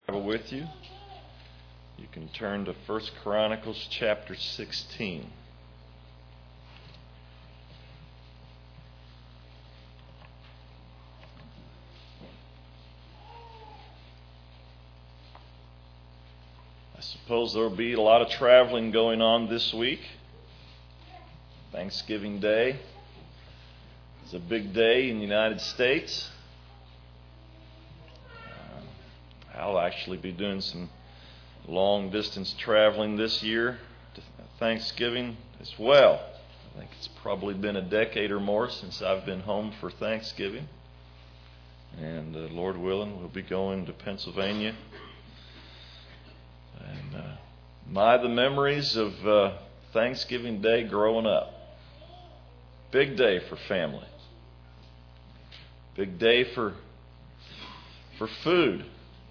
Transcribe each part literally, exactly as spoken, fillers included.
Bible with you, you can turn to First Chronicles chapter sixteen. I suppose there will be a lot of traveling going on this week. Thanksgiving Day is a big day in the United States. I'll actually be doing some long distance traveling this year to Thanksgiving as well. I think it's probably been a decade or more since I've been home for Thanksgiving. And uh, Lord willing, we'll be going to Pennsylvania. And uh, my, the memories of uh, Thanksgiving Day growing up. Big day for family. Big day for for food.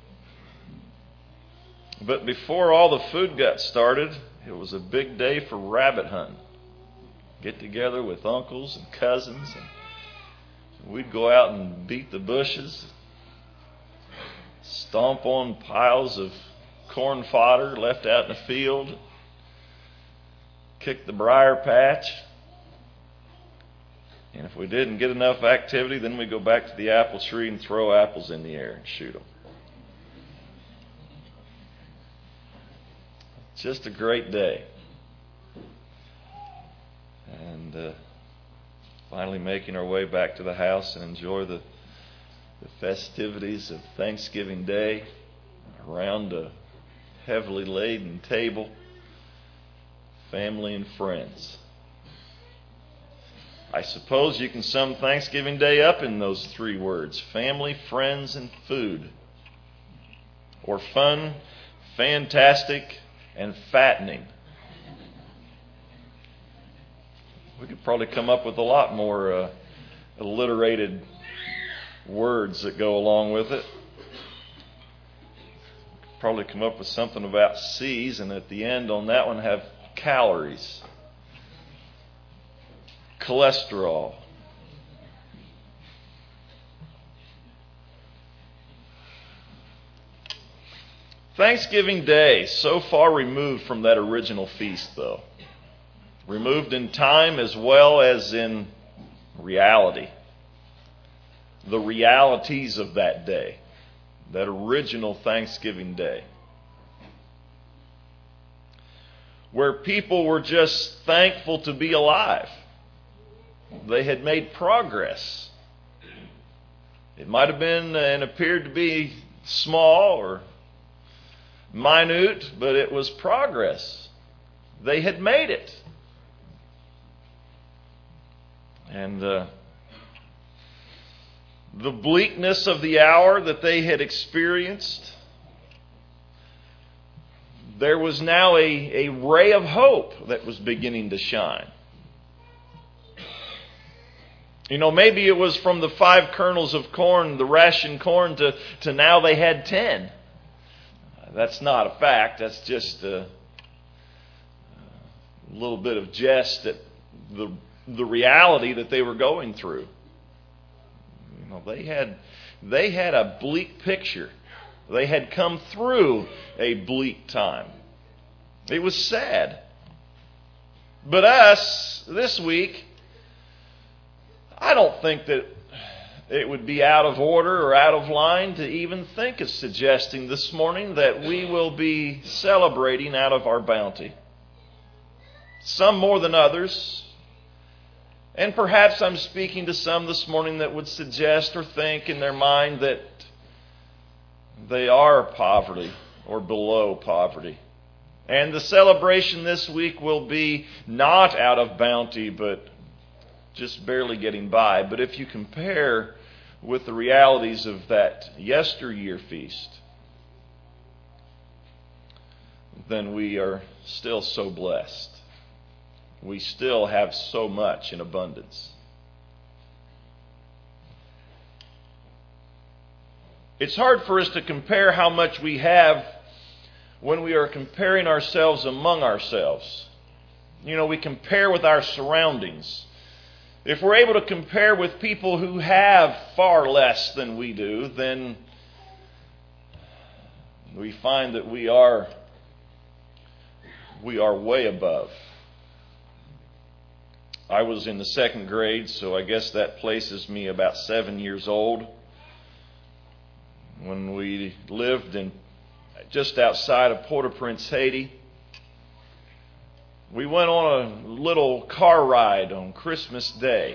But before all the food got started, it was a big day for rabbit hunting. Get together with uncles and cousins, and we'd go out and beat the bushes, stomp on piles of corn fodder left out in the field, kick the briar patch. And if we didn't get enough activity, then we'd go back to the apple tree and throw apples in the air and shoot them. Just a great day. And uh, finally making our way back to the house and enjoy the, the festivities of Thanksgiving Day around a heavily laden table, family and friends. I suppose you can sum Thanksgiving Day up in those three words: family, friends, and food. Or fun, fantastic, and fattening. We could probably come up with a lot more uh, alliterated words that go along with it. Probably come up with something about C's, and at the end on that one have calories, cholesterol, Thanksgiving Day, so far removed from that original feast, though. Removed in time as well as in reality. The realities of that day, that original Thanksgiving Day, where people were just thankful to be alive. They had made progress. It might have been and appeared to be small or minute, but it was progress. They had made it. And uh, the bleakness of the hour that they had experienced, there was now a, a ray of hope that was beginning to shine. You know, maybe it was from the five kernels of corn, the ration corn, to, to now they had ten. That's not a fact. That's just a, a little bit of jest at the the reality that they were going through. You know, they had they had a bleak picture. They had come through a bleak time. It was sad. But us this week, I don't think that it would be out of order or out of line to even think of suggesting this morning that we will be celebrating out of our bounty. Some more than others. And perhaps I'm speaking to some this morning that would suggest or think in their mind that they are poverty or below poverty. And the celebration this week will be not out of bounty, but just barely getting by. But if you compare with the realities of that yesteryear feast, then we are still so blessed. We still have so much in abundance. It's hard for us to compare how much we have when we are comparing ourselves among ourselves. You know, we compare with our surroundings. If we're able to compare with people who have far less than we do, then we find that we are we are way above. I was in the second grade, so I guess that places me about seven years old when we lived in just outside of Port-au-Prince, Haiti. We went on a little car ride on Christmas Day.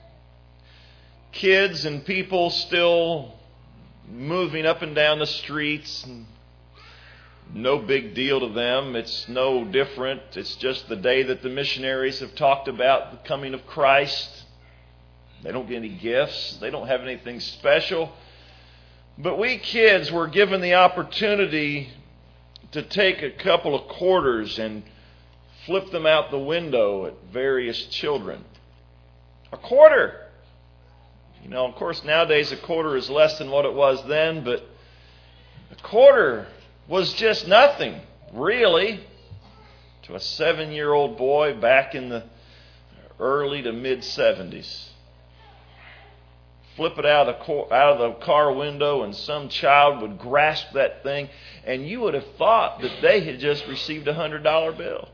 Kids and people still moving up and down the streets. No big deal to them. It's no different. It's just the day that the missionaries have talked about the coming of Christ. They don't get any gifts. They don't have anything special. But we kids were given the opportunity to take a couple of quarters and flip them out the window at various children. A quarter! You know, of course, nowadays a quarter is less than what it was then, but a quarter was just nothing, really, to a seven-year-old boy back in the early to mid-seventies. Flip it out of, the, out of the car window and some child would grasp that thing, and you would have thought that they had just received a one hundred dollar bill.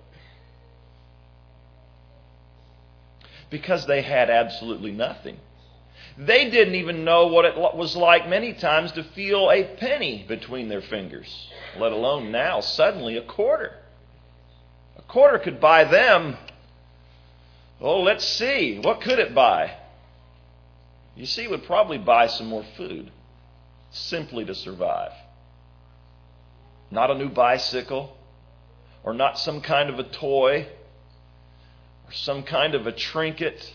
Because they had absolutely nothing. They didn't even know what it was like many times to feel a penny between their fingers, let alone now, suddenly a quarter. A quarter could buy them, oh, let's see, what could it buy? You see, it would probably buy some more food, simply to survive. Not a new bicycle, or not some kind of a toy, or some kind of a trinket.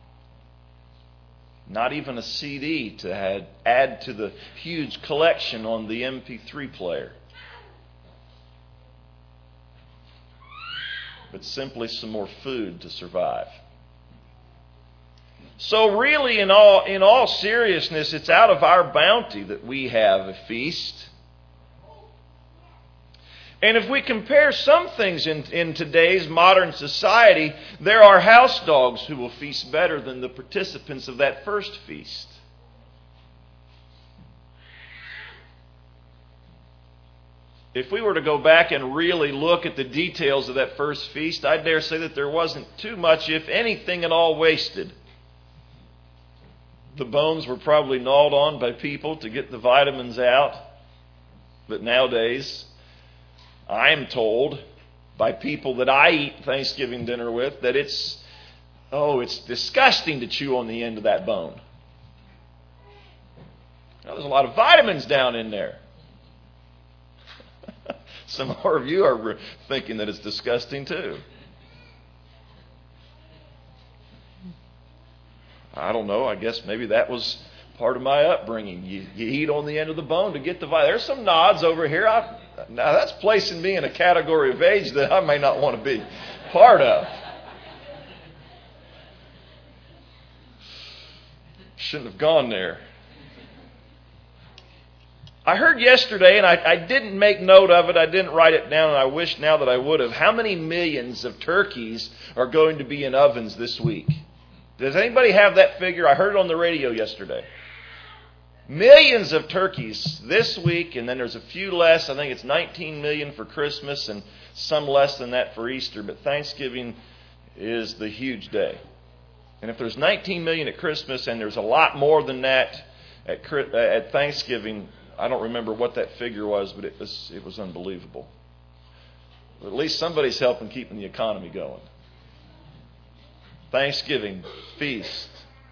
Not even a C D to add, add to the huge collection on the M P three player. But simply some more food to survive. So really, in all, in all seriousness, it's out of our bounty that we have a feast. And if we compare some things in, in today's modern society, there are house dogs who will feast better than the participants of that first feast. If we were to go back and really look at the details of that first feast, I dare say that there wasn't too much, if anything at all, wasted. The bones were probably gnawed on by people to get the vitamins out. But nowadays, I'm told by people that I eat Thanksgiving dinner with that it's, oh, it's disgusting to chew on the end of that bone. Now, there's a lot of vitamins down in there. Some more of you are thinking that it's disgusting too. I don't know. I guess maybe that was part of my upbringing. You, you eat on the end of the bone to get the vitamin. There's some nods over here. I, now that's placing me in a category of age that I may not want to be part of. Shouldn't have gone there. I heard yesterday, and I, I didn't make note of it, I didn't write it down, and I wish now that I would have, how many millions of turkeys are going to be in ovens this week? Does anybody have that figure? I heard it on the radio yesterday. Millions of turkeys this week, and then there's a few less. I think it's nineteen million for Christmas and some less than that for Easter. But Thanksgiving is the huge day. And if there's nineteen million at Christmas and there's a lot more than that at at Thanksgiving, I don't remember what that figure was, but it was it was unbelievable. But at least somebody's helping keeping the economy going. Thanksgiving feast.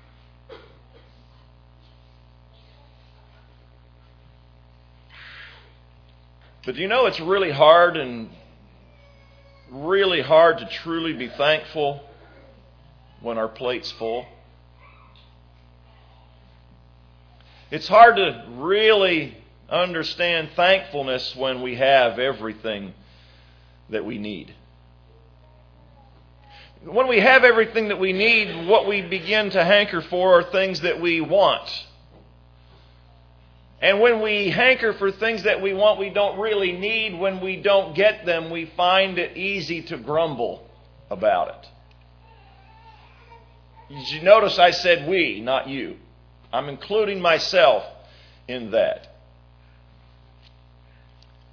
But you know, it's really hard and really hard to truly be thankful when our plate's full. It's hard to really understand thankfulness when we have everything that we need. When we have everything that we need, what we begin to hanker for are things that we want. And when we hanker for things that we want we don't really need, when we don't get them, we find it easy to grumble about it. Did you notice I said we, not you? I'm including myself in that.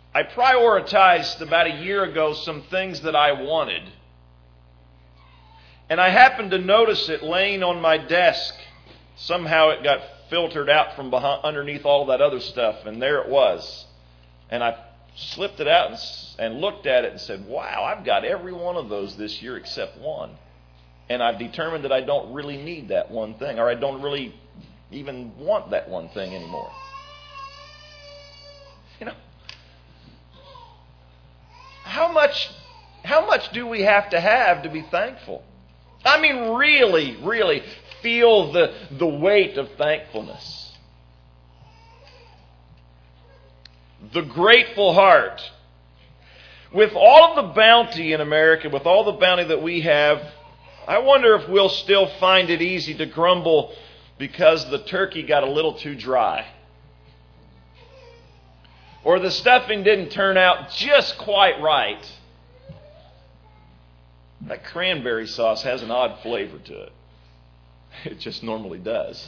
I prioritized about a year ago some things that I wanted. And I happened to notice it laying on my desk. Somehow it got filtered out from behind, underneath all of that other stuff, and there it was. And I slipped it out and, and looked at it and said, wow, I've got every one of those this year except one. And I've determined that I don't really need that one thing, or I don't really even want that one thing anymore. You know, how much, how much do we have to have to be thankful? I mean, really, really feel the, the weight of thankfulness. The grateful heart. With all of the bounty in America, with all the bounty that we have, I wonder if we'll still find it easy to grumble because the turkey got a little too dry. Or the stuffing didn't turn out just quite right. That cranberry sauce has an odd flavor to it. It just normally does.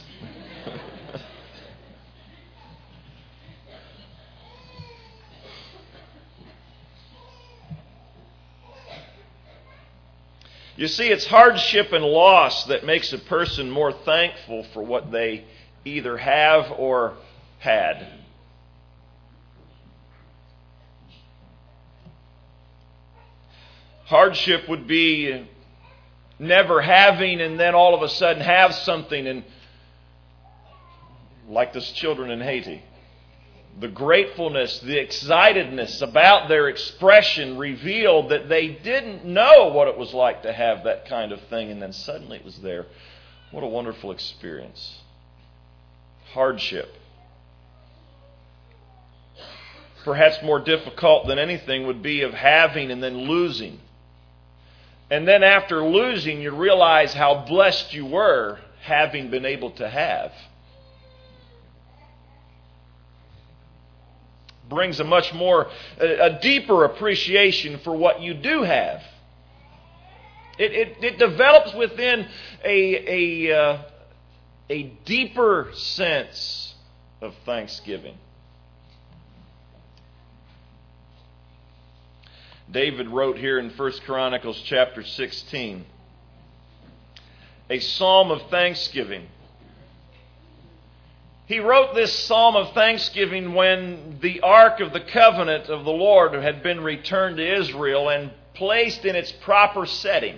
You see, it's hardship and loss that makes a person more thankful for what they either have or had. Hardship would be never having and then all of a sudden have something, and like those children in Haiti. The gratefulness, the excitedness about their expression revealed that they didn't know what it was like to have that kind of thing, and then suddenly it was there. What a wonderful experience. Hardship. Perhaps more difficult than anything would be of having and then losing. And then after losing, you realize how blessed you were having been able to have. Brings a much more, a deeper appreciation for what you do have. It, it, it develops within a, a, uh, a deeper sense of thanksgiving. David wrote here in First Chronicles chapter sixteen, a psalm of thanksgiving. He wrote this psalm of thanksgiving when the Ark of the Covenant of the Lord had been returned to Israel and placed in its proper setting.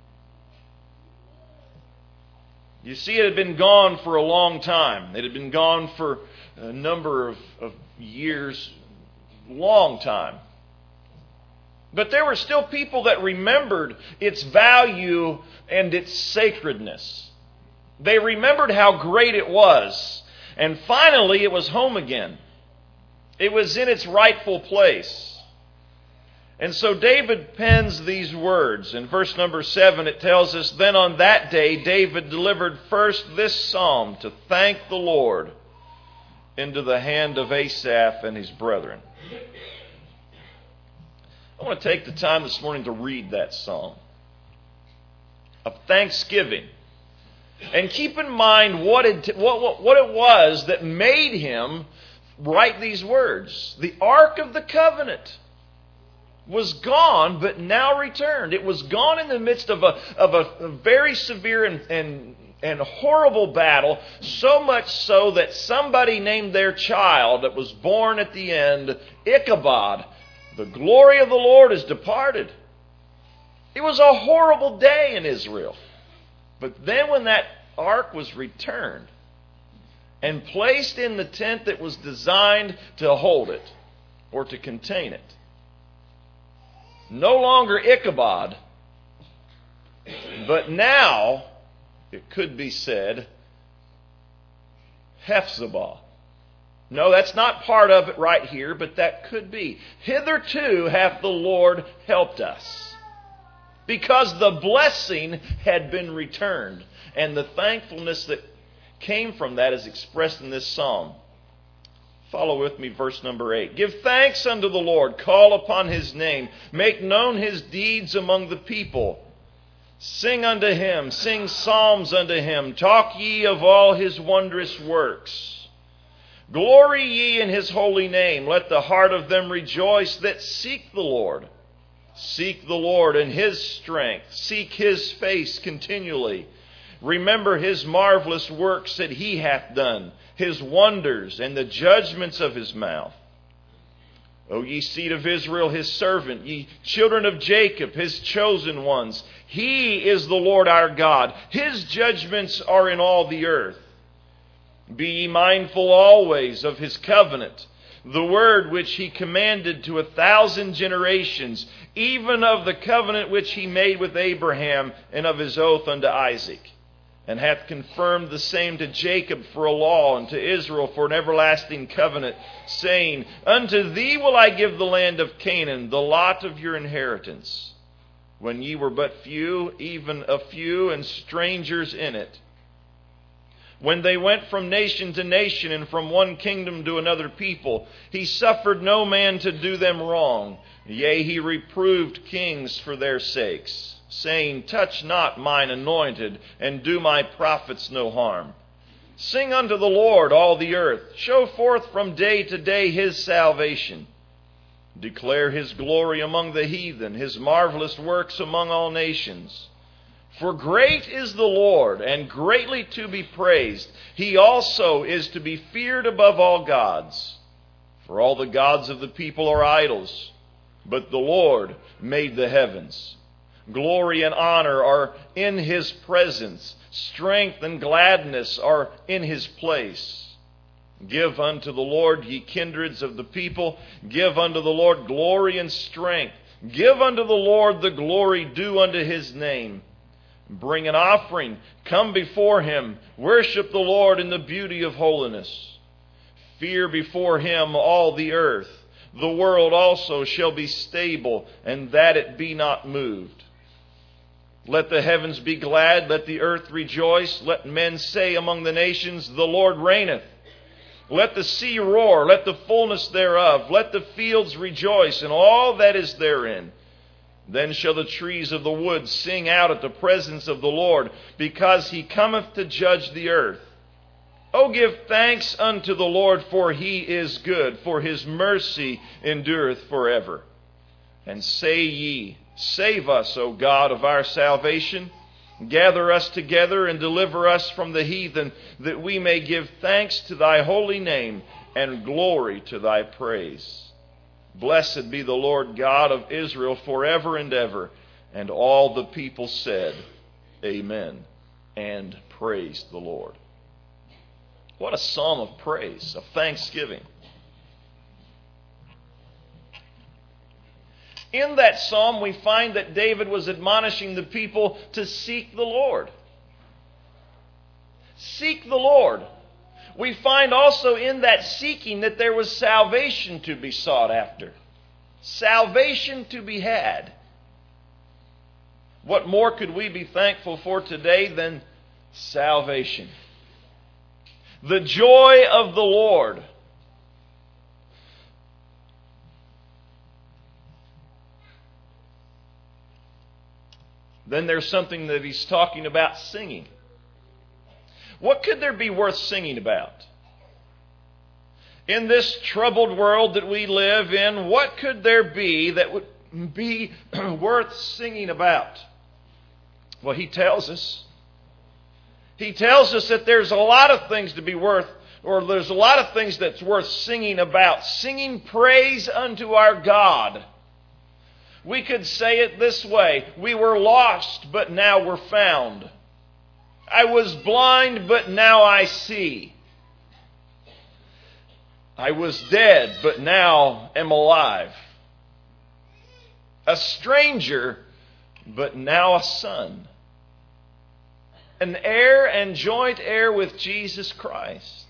You see, it had been gone for a long time. It had been gone for a number of, of years, long time. But there were still people that remembered its value and its sacredness. They remembered how great it was. And finally, it was home again. It was in its rightful place. And so David pens these words. In verse number seven, it tells us, "Then on that day, David delivered first this psalm to thank the Lord into the hand of Asaph and his brethren." I want to take the time this morning to read that psalm of thanksgiving. And keep in mind what it, what, what, what it was that made him write these words. The Ark of the Covenant was gone, but now returned. It was gone in the midst of a, of a, a very severe and, and, and horrible battle, so much so that somebody named their child that was born at the end Ichabod. The glory of the Lord is departed. It was a horrible day in Israel. But then when that ark was returned and placed in the tent that was designed to hold it or to contain it, no longer Ichabod, but now, it could be said, Hephzibah. No, that's not part of it right here, but that could be. Hitherto hath the Lord helped us. Because the blessing had been returned. And the thankfulness that came from that is expressed in this psalm. Follow with me verse number eight. "Give thanks unto the Lord, call upon his name, make known his deeds among the people. Sing unto him, sing psalms unto him, talk ye of all his wondrous works. Glory ye in his holy name. Let the heart of them rejoice that seek the Lord. Seek the Lord and his strength. Seek his face continually. Remember his marvelous works that he hath done, his wonders and the judgments of his mouth. O ye seed of Israel, his servant, ye children of Jacob, his chosen ones. He is the Lord our God. His judgments are in all the earth. Be ye mindful always of his covenant, the word which he commanded to a thousand generations, even of the covenant which he made with Abraham and of his oath unto Isaac, and hath confirmed the same to Jacob for a law and to Israel for an everlasting covenant, saying, Unto thee will I give the land of Canaan, the lot of your inheritance, when ye were but few, even a few, and strangers in it. When they went from nation to nation and from one kingdom to another people, he suffered no man to do them wrong. Yea, he reproved kings for their sakes, saying, Touch not mine anointed, and do my prophets no harm. Sing unto the Lord, all the earth. Show forth from day to day his salvation. Declare his glory among the heathen, his marvelous works among all nations. For great is the Lord, and greatly to be praised. He also is to be feared above all gods. For all the gods of the people are idols, but the Lord made the heavens. Glory and honor are in his presence. Strength and gladness are in his place. Give unto the Lord, ye kindreds of the people. Give unto the Lord glory and strength. Give unto the Lord the glory due unto his name. Bring an offering, come before him, worship the Lord in the beauty of holiness. Fear before him all the earth. The world also shall be stable, and that it be not moved. Let the heavens be glad, let the earth rejoice. Let men say among the nations, The Lord reigneth. Let the sea roar, let the fullness thereof. Let the fields rejoice, and all that is therein. Then shall the trees of the wood sing out at the presence of the Lord, because he cometh to judge the earth. O give thanks unto the Lord, for he is good, for his mercy endureth forever. And say ye, Save us, O God of our salvation. Gather us together and deliver us from the heathen, that we may give thanks to thy holy name and glory to thy praise. Blessed be the Lord God of Israel forever and ever. And all the people said, Amen, and praised the Lord. What a psalm of praise, of thanksgiving. In that psalm, we find that David was admonishing the people to seek the Lord. Seek the Lord. We find also in that seeking that there was salvation to be sought after. Salvation to be had. What more could we be thankful for today than salvation? The joy of the Lord. Then there's something that he's talking about singing. What could there be worth singing about? In this troubled world that we live in, what could there be that would be worth singing about? Well, he tells us. He tells us that there's a lot of things to be worth, or there's a lot of things that's worth singing about. Singing praise unto our God. We could say it this way: we were lost, but now we're found. I was blind, but now I see. I was dead, but now am alive. A stranger, but now a son. An heir and joint heir with Jesus Christ.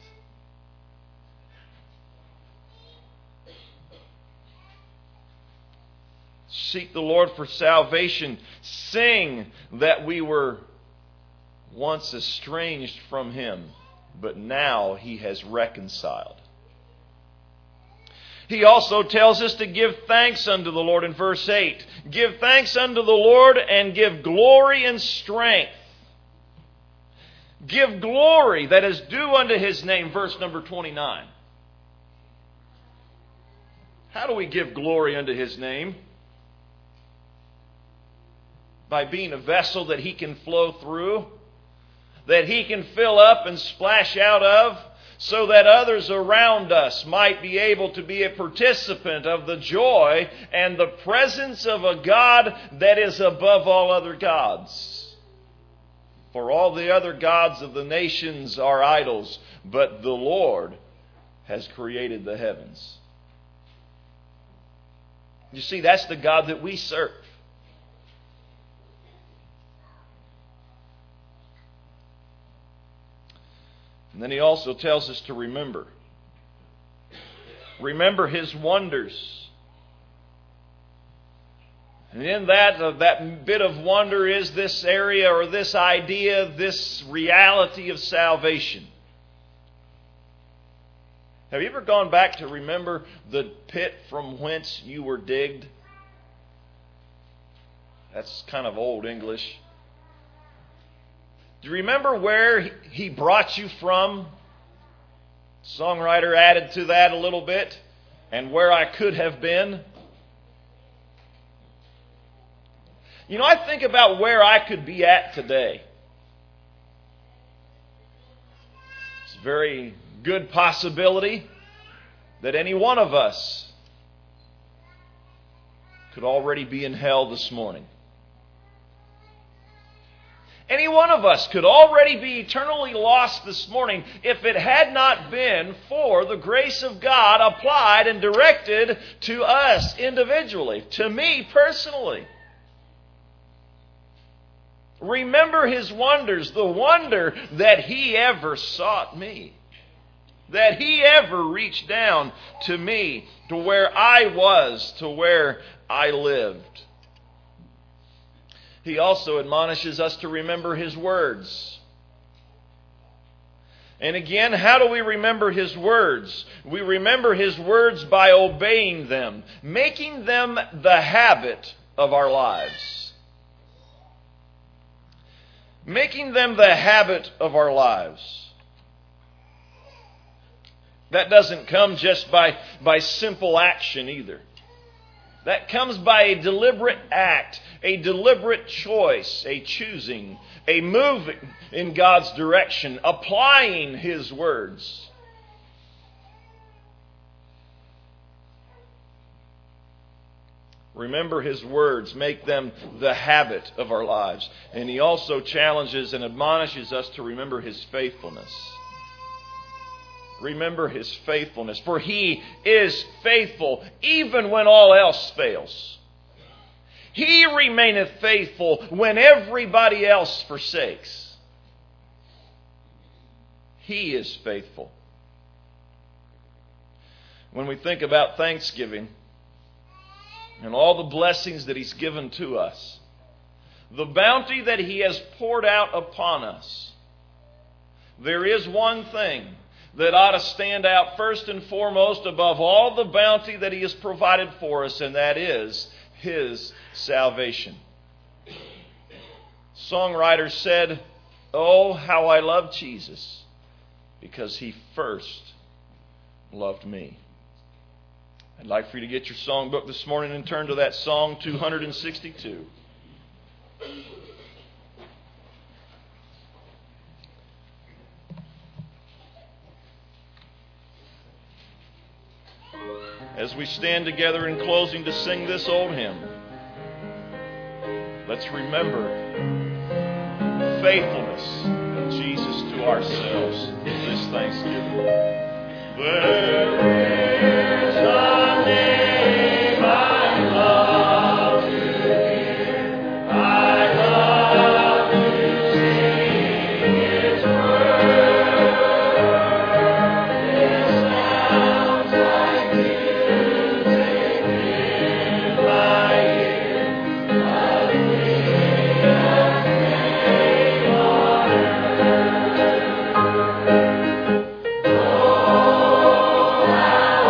Seek the Lord for salvation. Sing that we were once estranged from him, but now he has reconciled. He also tells us to give thanks unto the Lord in verse eight. Give thanks unto the Lord and give glory and strength. Give glory that is due unto his name, verse number twenty-nine. How do we give glory unto His name? By being a vessel that He can flow through, that He can fill up and splash out of, so that others around us might be able to be a participant of the joy and the presence of a God that is above all other gods. For all the other gods of the nations are idols, but the Lord has created the heavens. You see, that's the God that we serve. And then He also tells us to remember. Remember His wonders. And in that, uh, that bit of wonder is this area or this idea, this reality of salvation. Have you ever gone back to remember the pit from whence you were digged? That's kind of old English. Do you remember where He brought you from? The songwriter added to that a little bit. And where I could have been. You know, I think about where I could be at today. It's a very good possibility that any one of us could already be in hell this morning. Any one of us could already be eternally lost this morning if it had not been for the grace of God applied and directed to us individually, to me personally. Remember His wonders, the wonder that He ever sought me, that He ever reached down to me, to where I was, to where I lived. He also admonishes us to remember His words. And again, how do we remember His words? We remember His words by obeying them, making them the habit of our lives. Making them the habit of our lives. That doesn't come just by, by simple action either. That comes by a deliberate act, a deliberate choice, a choosing, a moving in God's direction, applying His words. Remember His words, make them the habit of our lives. And He also challenges and admonishes us to remember His faithfulness. Remember His faithfulness, for He is faithful even when all else fails. He remaineth faithful when everybody else forsakes. He is faithful. When we think about Thanksgiving and all the blessings that He's given to us, the bounty that He has poured out upon us, there is one thing that ought to stand out first and foremost above all the bounty that He has provided for us, and that is His salvation. Songwriter said, "Oh, how I love Jesus, because He first loved me." I'd like for you to get your songbook this morning and turn to that song two hundred sixty-two. As we stand together in closing to sing this old hymn, let's remember the faithfulness of Jesus to ourselves this Thanksgiving. There is a name I love to hear, I love to sing His word. It sounds like music in my ear, a thing that made on earth. Oh, how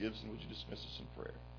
Gibson, would you dismiss us in prayer?